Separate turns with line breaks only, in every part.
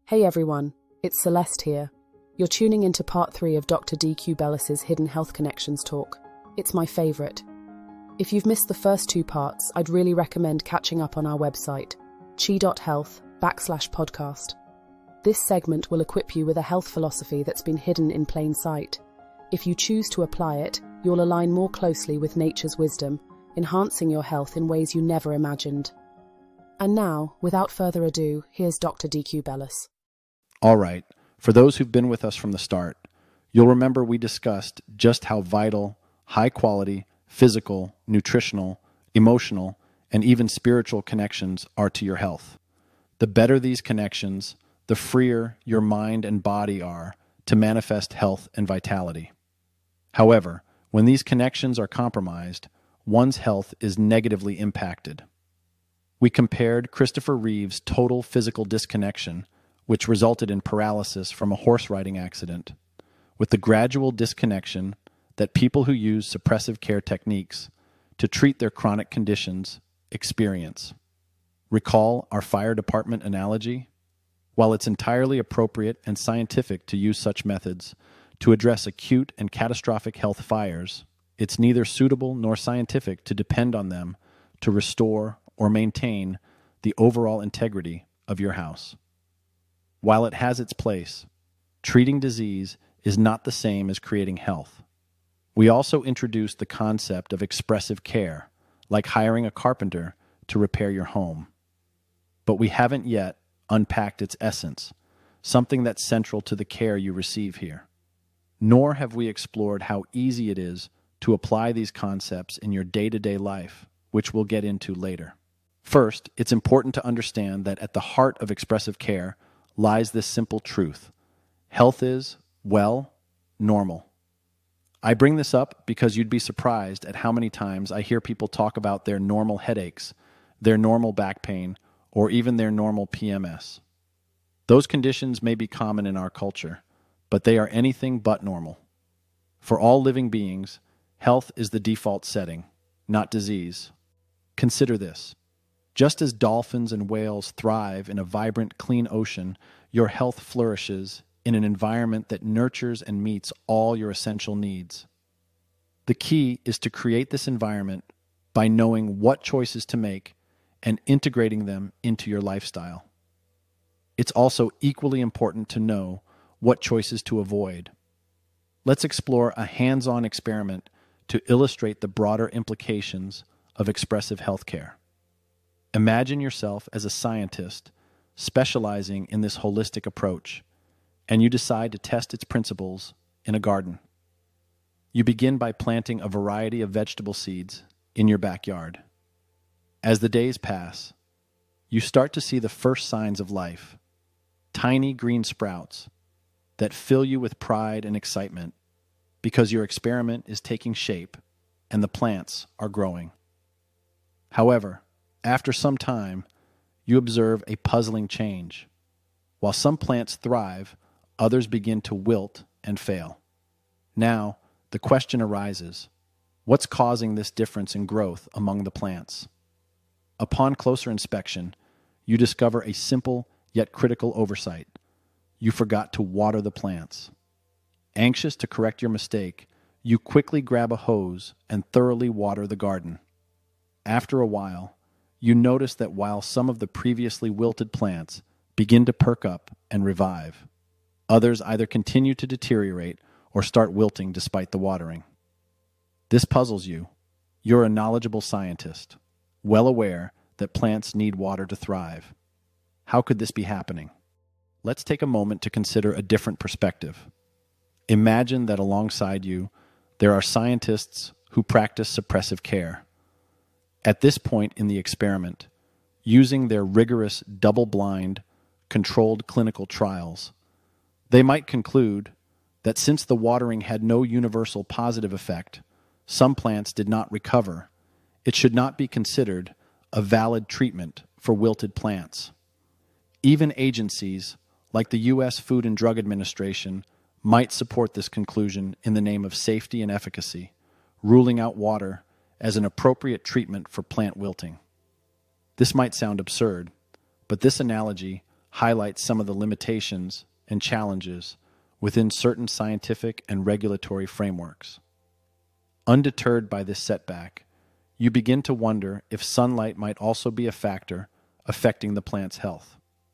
Hey everyone, it's Celeste here. You're tuning into part 3 of Dr. DQ Bellis's Hidden Health Connections talk. It's my favorite. If you've missed the first 2 parts, I'd really recommend catching up on our website, chi.health/podcast. This segment will equip you with a health philosophy that's been hidden in plain sight. If you choose to apply it, you'll align more closely with nature's wisdom, enhancing your health in ways you never imagined. And now, without further ado, here's Dr. DQ Bellis.
All right, for those who've been with us from the start, you'll remember we discussed just how vital, high-quality, physical, nutritional, emotional, and even spiritual connections are to your health. The better these connections, the freer your mind and body are to manifest health and vitality. However, when these connections are compromised, one's health is negatively impacted. We compared Christopher Reeve's total physical disconnection, which resulted in paralysis from a horse riding accident, with the gradual disconnection that people who use suppressive care techniques to treat their chronic conditions experience. Recall our fire department analogy? While it's entirely appropriate and scientific to use such methods to address acute and catastrophic health fires, it's neither suitable nor scientific to depend on them to restore or maintain the overall integrity of your house. While it has its place, treating disease is not the same as creating health. We also introduced the concept of expressive care, like hiring a carpenter to repair your home. But we haven't yet unpacked its essence, something that's central to the care you receive here. Nor have we explored how easy it is to apply these concepts in your day-to-day life, which we'll get into later. First, it's important to understand that at the heart of expressive care lies this simple truth. Health is, well, normal. I bring this up because you'd be surprised at how many times I hear people talk about their normal headaches, their normal back pain, or even their normal PMS. Those conditions may be common in our culture, but they are anything but normal. For all living beings, health is the default setting, not disease. Consider this. Just as dolphins and whales thrive in a vibrant, clean ocean, your health flourishes in an environment that nurtures and meets all your essential needs. The key is to create this environment by knowing what choices to make and integrating them into your lifestyle. It's also equally important to know what choices to avoid. Let's explore a hands-on experiment to illustrate the broader implications of expressive healthcare. Imagine yourself as a scientist specializing in this holistic approach, and you decide to test its principles in a garden. You begin by planting a variety of vegetable seeds in your backyard. As the days pass, you start to see the first signs of life, tiny green sprouts that fill you with pride and excitement because your experiment is taking shape and the plants are growing. However, after some time, you observe a puzzling change. While some plants thrive, others begin to wilt and fail. Now, the question arises, what's causing this difference in growth among the plants? Upon closer inspection, you discover a simple yet critical oversight. You forgot to water the plants. Anxious to correct your mistake, you quickly grab a hose and thoroughly water the garden. After a while, you notice that while some of the previously wilted plants begin to perk up and revive, others either continue to deteriorate or start wilting despite the watering. This puzzles you. You're a knowledgeable scientist, well aware that plants need water to thrive. How could this be happening? Let's take a moment to consider a different perspective. Imagine that alongside you, there are scientists who practice suppressive care. At this point in the experiment, using their rigorous double-blind, controlled clinical trials, they might conclude that since the watering had no universal positive effect, some plants did not recover, it should not be considered a valid treatment for wilted plants. Even agencies like the U.S. Food and Drug Administration might support this conclusion in the name of safety and efficacy, ruling out water as an appropriate treatment for plant wilting. This might sound absurd, but this analogy highlights some of the limitations and challenges within certain scientific and regulatory frameworks. Undeterred by this setback, you begin to wonder if sunlight might also be a factor affecting the plant's health.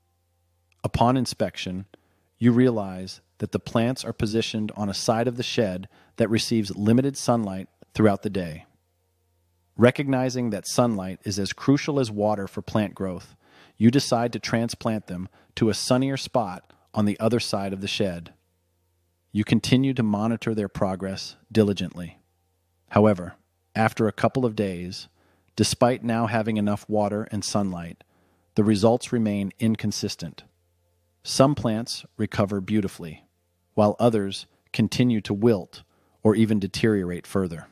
Upon inspection, you realize that the plants are positioned on a side of the shed that receives limited sunlight throughout the day. Recognizing that sunlight is as crucial as water for plant growth, you decide to transplant them to a sunnier spot on the other side of the shed. You continue to monitor their progress diligently. However, after a couple of days, despite now having enough water and sunlight, the results remain inconsistent. Some plants recover beautifully, while others continue to wilt or even deteriorate further.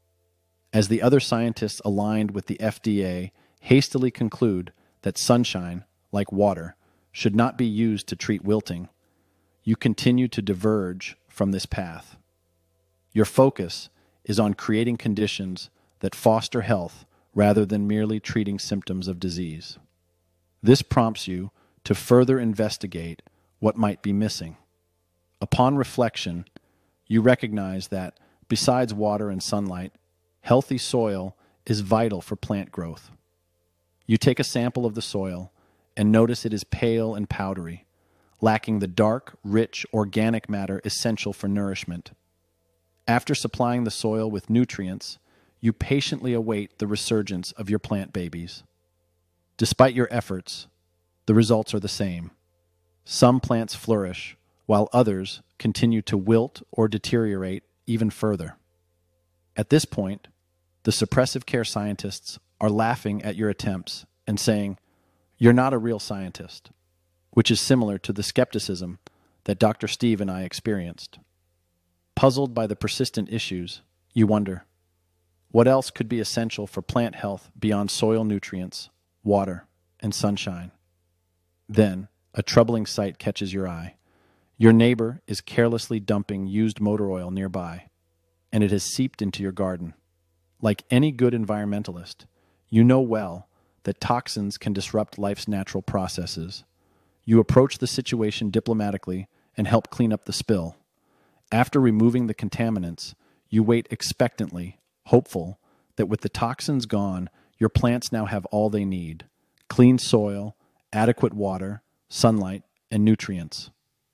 As the other scientists aligned with the FDA hastily conclude that sunshine, like water, should not be used to treat wilting, you continue to diverge from this path. Your focus is on creating conditions that foster health rather than merely treating symptoms of disease. This prompts you to further investigate what might be missing. Upon reflection, you recognize that, besides water and sunlight, healthy soil is vital for plant growth. You take a sample of the soil and notice it is pale and powdery, lacking the dark, rich, organic matter essential for nourishment. After supplying the soil with nutrients, you patiently await the resurgence of your plant babies. Despite your efforts, the results are the same. Some plants flourish, while others continue to wilt or deteriorate even further. At this point, the suppressive care scientists are laughing at your attempts and saying, "You're not a real scientist," which is similar to the skepticism that Dr. Steve and I experienced. Puzzled by the persistent issues, you wonder, what else could be essential for plant health beyond soil nutrients, water, and sunshine? Then, a troubling sight catches your eye. Your neighbor is carelessly dumping used motor oil nearby, and it has seeped into your garden. Like any good environmentalist, you know well that toxins can disrupt life's natural processes. You approach the situation diplomatically and help clean up the spill. After removing the contaminants, you wait expectantly, hopeful that with the toxins gone, your plants now have all they need: clean soil, adequate water, sunlight, and nutrients.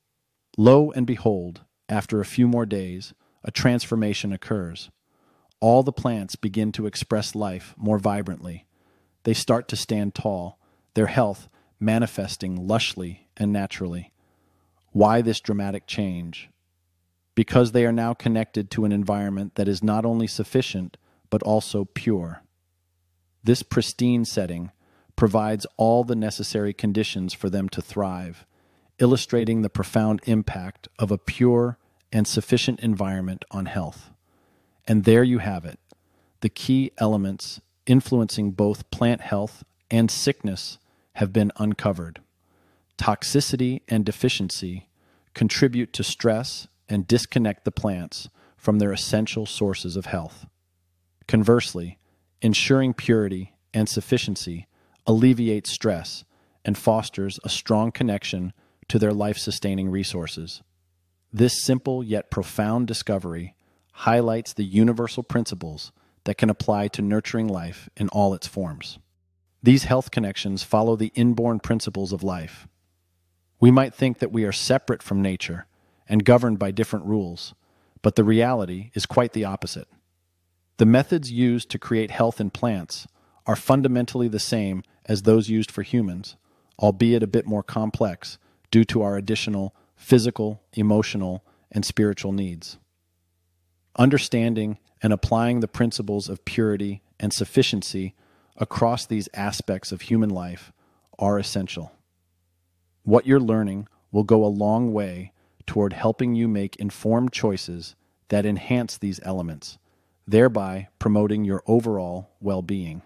Lo and behold, after a few more days, a transformation occurs. All the plants begin to express life more vibrantly. They start to stand tall, their health manifesting lushly and naturally. Why this dramatic change? Because they are now connected to an environment that is not only sufficient, but also pure. This pristine setting provides all the necessary conditions for them to thrive, illustrating the profound impact of a pure and sufficient environment on health. And there you have it, the key elements influencing both plant health and sickness have been uncovered. Toxicity and deficiency contribute to stress and disconnect the plants from their essential sources of health. Conversely, ensuring purity and sufficiency alleviates stress and fosters a strong connection to their life-sustaining resources. This simple yet profound discovery highlights the universal principles that can apply to nurturing life in all its forms. These health connections follow the inborn principles of life. We might think that we are separate from nature and governed by different rules, but the reality is quite the opposite. The methods used to create health in plants are fundamentally the same as those used for humans, albeit a bit more complex due to our additional physical, emotional, and spiritual needs. Understanding and applying the principles of purity and sufficiency across these aspects of human life are essential. What you're learning will go a long way toward helping you make informed choices that enhance these elements, thereby promoting your overall well-being.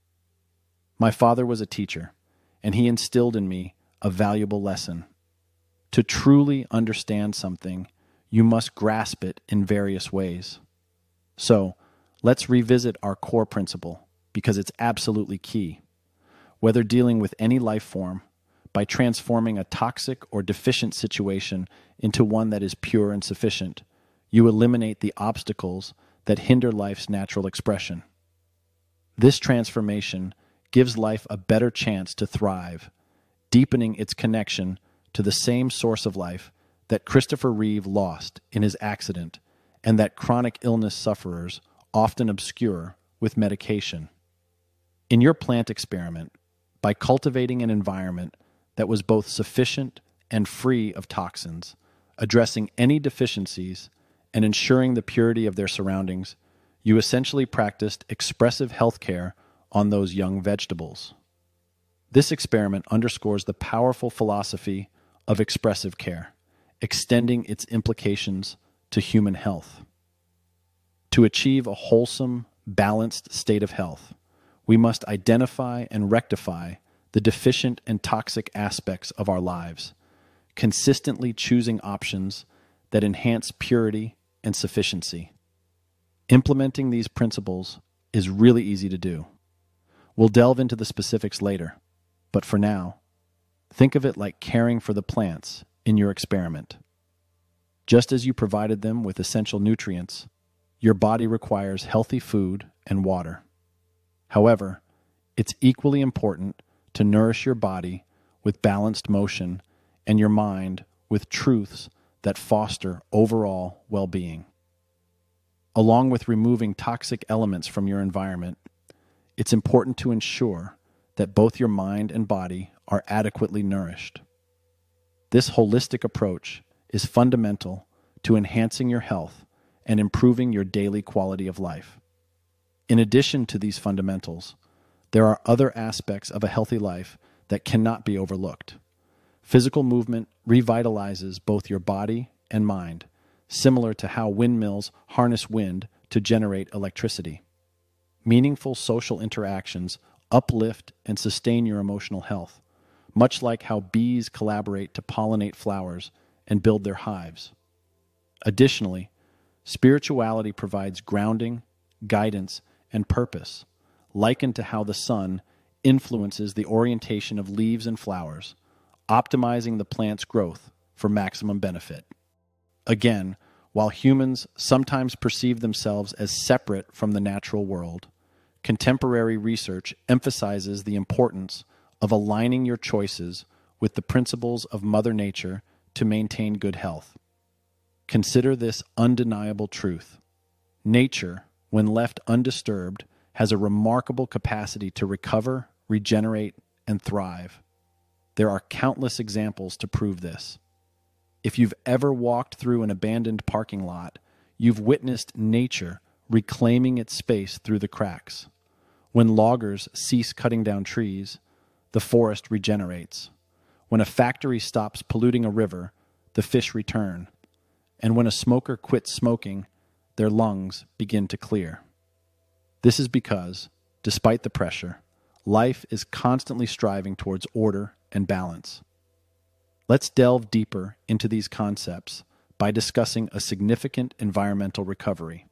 My father was a teacher, and he instilled in me a valuable lesson. To truly understand something, you must grasp it in various ways. So, let's revisit our core principle, because it's absolutely key. Whether dealing with any life form, by transforming a toxic or deficient situation into one that is pure and sufficient, you eliminate the obstacles that hinder life's natural expression. This transformation gives life a better chance to thrive, deepening its connection to the same source of life that Christopher Reeve lost in his accident and that chronic illness sufferers often obscure with medication. In your plant experiment, by cultivating an environment that was both sufficient and free of toxins, addressing any deficiencies, and ensuring the purity of their surroundings, you essentially practiced expressive healthcare on those young vegetables. This experiment underscores the powerful philosophy of expressive care, extending its implications to human health. To achieve a wholesome, balanced state of health, we must identify and rectify the deficient and toxic aspects of our lives, consistently choosing options that enhance purity and sufficiency. Implementing these principles is really easy to do. We'll delve into the specifics later, but for now, think of it like caring for the plants in your experiment. Just as you provided them with essential nutrients, your body requires healthy food and water. However, it's equally important to nourish your body with balanced motion and your mind with truths that foster overall well-being. Along with removing toxic elements from your environment, it's important to ensure that both your mind and body are adequately nourished. This holistic approach is fundamental to enhancing your health and improving your daily quality of life. In addition to these fundamentals, there are other aspects of a healthy life that cannot be overlooked. Physical movement revitalizes both your body and mind, similar to how windmills harness wind to generate electricity. Meaningful social interactions uplift and sustain your emotional health, much like how bees collaborate to pollinate flowers and build their hives. Additionally, spirituality provides grounding, guidance, and purpose, likened to how the sun influences the orientation of leaves and flowers, optimizing the plant's growth for maximum benefit. Again, while humans sometimes perceive themselves as separate from the natural world, contemporary research emphasizes the importance of aligning your choices with the principles of Mother Nature to maintain good health. Consider this undeniable truth. Nature, when left undisturbed, has a remarkable capacity to recover, regenerate, and thrive. There are countless examples to prove this. If you've ever walked through an abandoned parking lot, you've witnessed nature reclaiming its space through the cracks. When loggers cease cutting down trees, the forest regenerates. When a factory stops polluting a river, the fish return. And when a smoker quits smoking, their lungs begin to clear. This is because, despite the pressure, life is constantly striving towards order and balance. Let's delve deeper into these concepts by discussing a significant environmental recovery.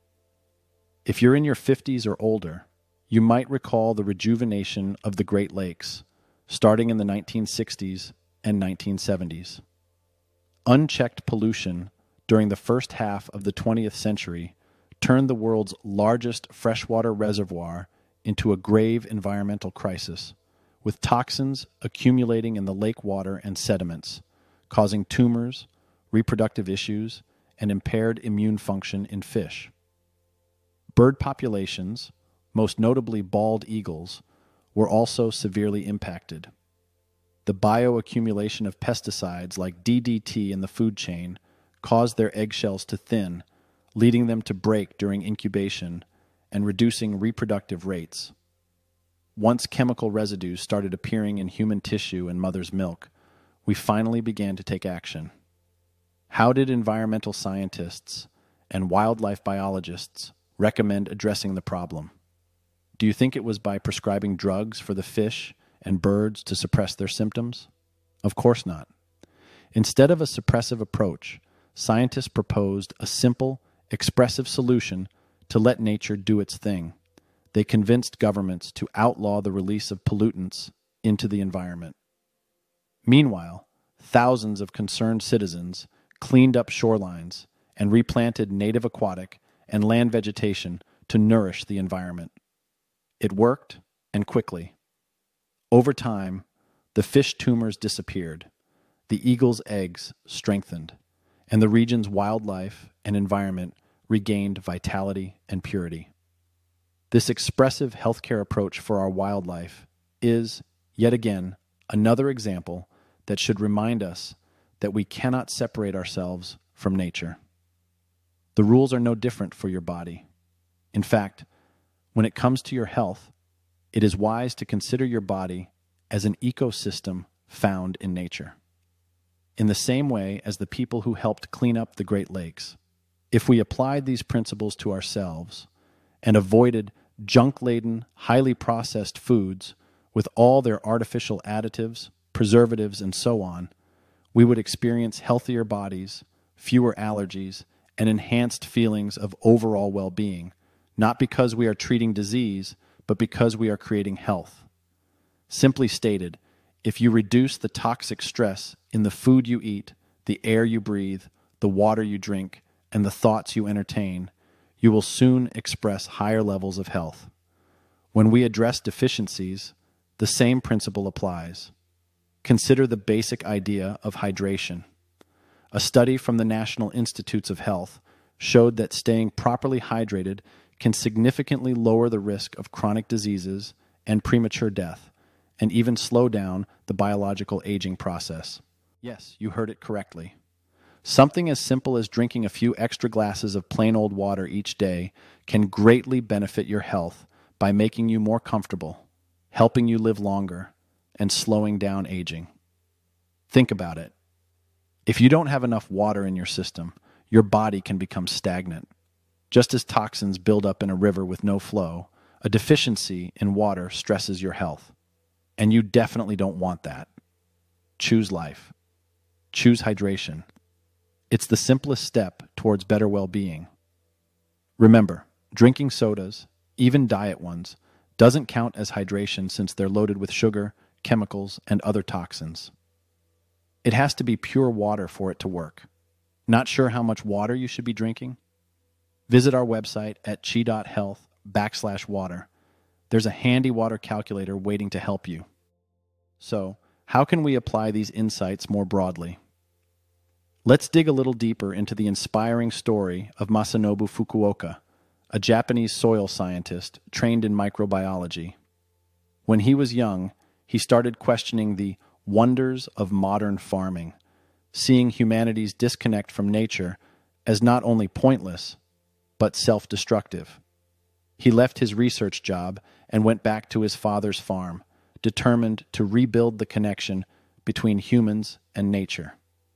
If you're in your 50s or older, you might recall the rejuvenation of the Great Lakes, starting in the 1960s and 1970s. Unchecked pollution during the first half of the 20th century turned the world's largest freshwater reservoir into a grave environmental crisis, with toxins accumulating in the lake water and sediments, causing tumors, reproductive issues, and impaired immune function in fish. Bird populations, most notably bald eagles, were also severely impacted. The bioaccumulation of pesticides like DDT in the food chain caused their eggshells to thin, leading them to break during incubation and reducing reproductive rates. Once chemical residues started appearing in human tissue and mother's milk, we finally began to take action. How did environmental scientists and wildlife biologists recommend addressing the problem? Do you think it was by prescribing drugs for the fish and birds to suppress their symptoms? Of course not. Instead of a suppressive approach, scientists proposed a simple, expressive solution to let nature do its thing. They convinced governments to outlaw the release of pollutants into the environment. Meanwhile, thousands of concerned citizens cleaned up shorelines and replanted native aquatic and land vegetation to nourish the environment. It worked, and quickly. Over time, the fish tumors disappeared, the eagle's eggs strengthened, and the region's wildlife and environment regained vitality and purity. This expressive healthcare approach for our wildlife is, yet again, another example that should remind us that we cannot separate ourselves from nature. The rules are no different for your body. In fact, when it comes to your health, it is wise to consider your body as an ecosystem found in nature. In the same way as the people who helped clean up the Great Lakes, if we applied these principles to ourselves and avoided junk-laden, highly processed foods with all their artificial additives, preservatives, and so on, we would experience healthier bodies, fewer allergies, and enhanced feelings of overall well-being, not because we are treating disease, but because we are creating health. Simply stated, if you reduce the toxic stress in the food you eat, the air you breathe, the water you drink, and the thoughts you entertain, you will soon express higher levels of health. When we address deficiencies, the same principle applies. Consider the basic idea of hydration. A study from the National Institutes of Health showed that staying properly hydrated can significantly lower the risk of chronic diseases and premature death, and even slow down the biological aging process. Yes, you heard it correctly. Something as simple as drinking a few extra glasses of plain old water each day can greatly benefit your health by making you more comfortable, helping you live longer, and slowing down aging. Think about it. If you don't have enough water in your system, your body can become stagnant. Just as toxins build up in a river with no flow, a deficiency in water stresses your health. And you definitely don't want that. Choose life. Choose hydration. It's the simplest step towards better well-being. Remember, drinking sodas, even diet ones, doesn't count as hydration since they're loaded with sugar, chemicals, and other toxins. It has to be pure water for it to work. Not sure how much water you should be drinking? Visit our website at chi.health/water. There's a handy water calculator waiting to help you. So, how can we apply these insights more broadly? Let's dig a little deeper into the inspiring story of Masanobu Fukuoka, a Japanese soil scientist trained in microbiology. When he was young, he started questioning the wonders of modern farming, seeing humanity's disconnect from nature as not only pointless, but self-destructive. He left his research job and went back to his father's farm, determined to rebuild the connection between humans and nature.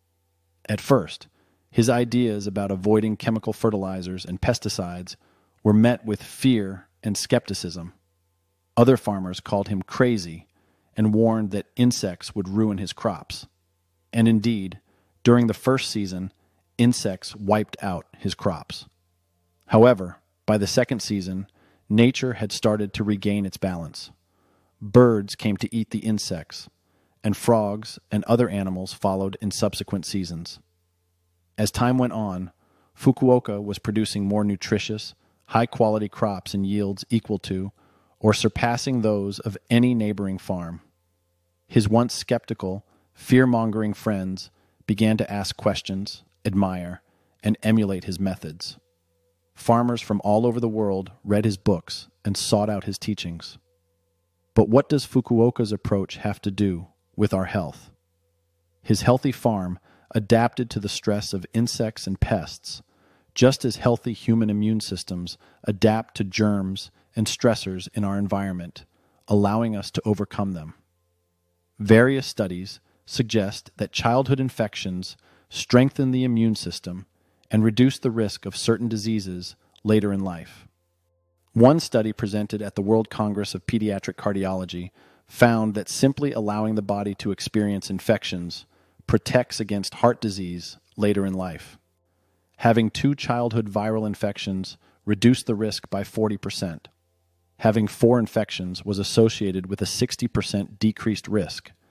At first, his ideas about avoiding chemical fertilizers and pesticides were met with fear and skepticism. Other farmers called him crazy and warned that insects would ruin his crops. And indeed, during the first season, insects wiped out his crops. However, by the second season, nature had started to regain its balance. Birds came to eat the insects, and frogs and other animals followed in subsequent seasons. As time went on, Fukuoka was producing more nutritious, high-quality crops in yields equal to or surpassing those of any neighboring farm. His once skeptical, fear-mongering friends began to ask questions, admire, and emulate his methods. Farmers from all over the world read his books and sought out his teachings. But what does Fukuoka's approach have to do with our health? His healthy farm adapted to the stress of insects and pests, just as healthy human immune systems adapt to germs and stressors in our environment, allowing us to overcome them. Various studies suggest that childhood infections strengthen the immune system and reduce the risk of certain diseases later in life. One study presented at the World Congress of Pediatric Cardiology found that simply allowing the body to experience infections protects against heart disease later in life. Having 2 childhood viral infections reduced the risk by 40%. Having 4 infections was associated with a 60% decreased risk,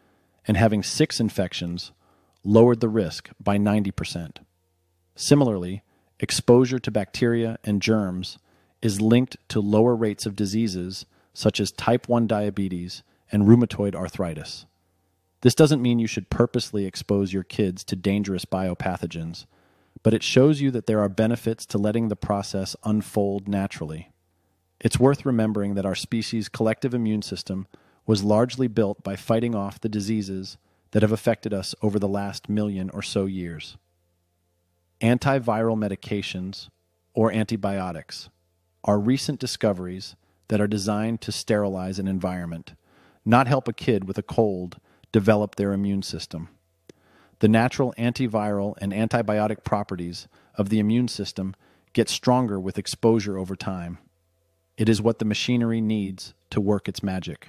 and having 6 infections lowered the risk by 90%. Similarly, exposure to bacteria and germs is linked to lower rates of diseases such as type 1 diabetes and rheumatoid arthritis. This doesn't mean you should purposely expose your kids to dangerous biopathogens, but it shows you that there are benefits to letting the process unfold naturally. It's worth remembering that our species' collective immune system was largely built by fighting off the diseases that have affected us over the last million or so years. Antiviral medications, or antibiotics, are recent discoveries that are designed to sterilize an environment, not help a kid with a cold develop their immune system. The natural antiviral and antibiotic properties of the immune system get stronger with exposure over time. It is what the machinery needs to work its magic.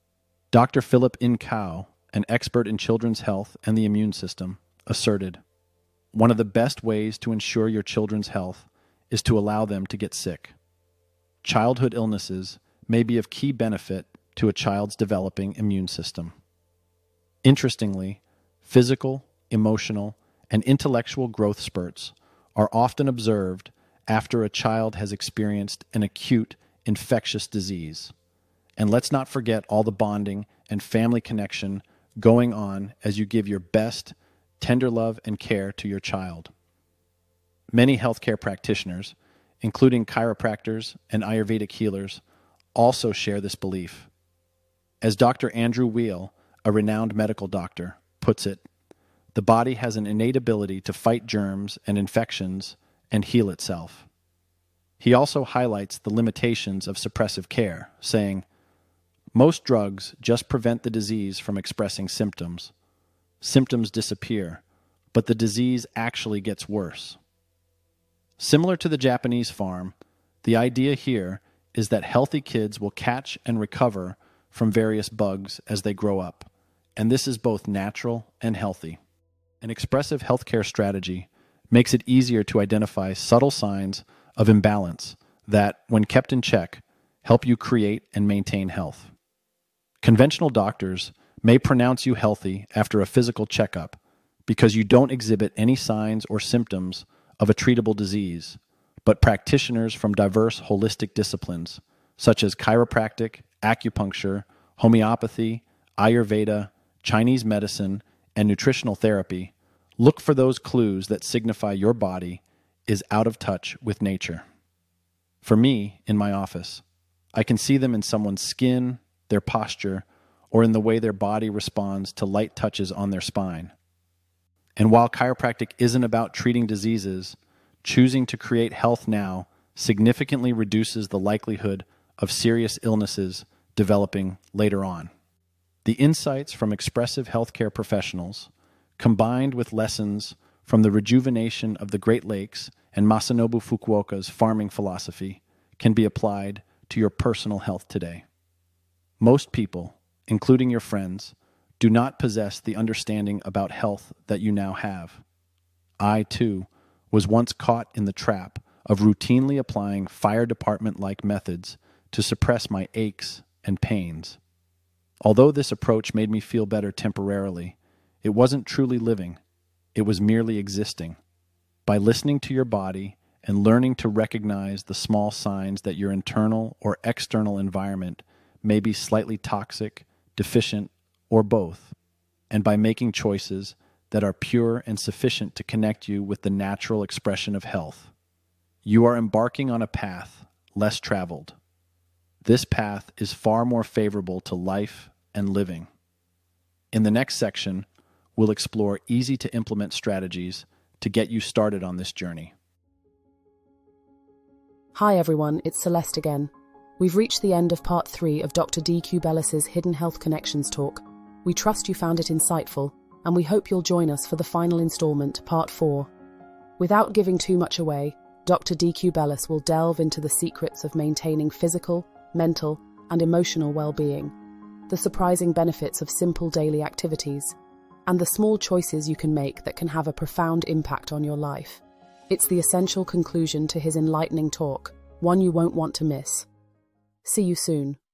Dr. Philip Incow, an expert in children's health and the immune system, asserted, "One of the best ways to ensure your children's health is to allow them to get sick. Childhood illnesses may be of key benefit to a child's developing immune system." Interestingly, physical, emotional, and intellectual growth spurts are often observed after a child has experienced an acute infectious disease. And let's not forget all the bonding and family connection going on as you give your best, tender love and care to your child. Many healthcare practitioners, including chiropractors and Ayurvedic healers, also share this belief. As Dr. Andrew Weil, a renowned medical doctor, puts it, the body has an innate ability to fight germs and infections and heal itself. He also highlights the limitations of suppressive care, saying, "Most drugs just prevent the disease from expressing symptoms. Symptoms disappear, but the disease actually gets worse." Similar to the Japanese farm, the idea here is that healthy kids will catch and recover from various bugs as they grow up, and this is both natural and healthy. An expressive healthcare strategy makes it easier to identify subtle signs of imbalance that, when kept in check, help you create and maintain health. Conventional doctors may pronounce you healthy after a physical checkup because you don't exhibit any signs or symptoms of a treatable disease, but practitioners from diverse holistic disciplines, such as chiropractic, acupuncture, homeopathy, Ayurveda, Chinese medicine, and nutritional therapy, look for those clues that signify your body is out of touch with nature. For me, in my office, I can see them in someone's skin, their posture, or in the way their body responds to light touches on their spine. And while chiropractic isn't about treating diseases, choosing to create health now significantly reduces the likelihood of serious illnesses developing later on. The insights from expressive healthcare professionals, combined with lessons from the rejuvenation of the Great Lakes and Masanobu Fukuoka's farming philosophy, can be applied to your personal health today. Most people, including your friends, do not possess the understanding about health that you now have. I, too, was once caught in the trap of routinely applying fire department-like methods to suppress my aches and pains. Although this approach made me feel better temporarily, it wasn't truly living. It was merely existing. By listening to your body and learning to recognize the small signs that your internal or external environment may be slightly toxic, deficient, or both, and by making choices that are pure and sufficient to connect you with the natural expression of health, you are embarking on a path less traveled. This path is far more favorable to life and living. In the next section, we'll explore easy-to-implement strategies to get you started on this journey.
Hi everyone, it's Celeste again. We've reached the end of part 3 of Dr. D.Q. Bellis's Hidden Health Connections talk. We trust you found it insightful, and we hope you'll join us for the final installment, part 4. Without giving too much away, Dr. D.Q. Bellis will delve into the secrets of maintaining physical, mental, and emotional well-being, the surprising benefits of simple daily activities, and the small choices you can make that can have a profound impact on your life. It's the essential conclusion to his enlightening talk, one you won't want to miss. See you soon.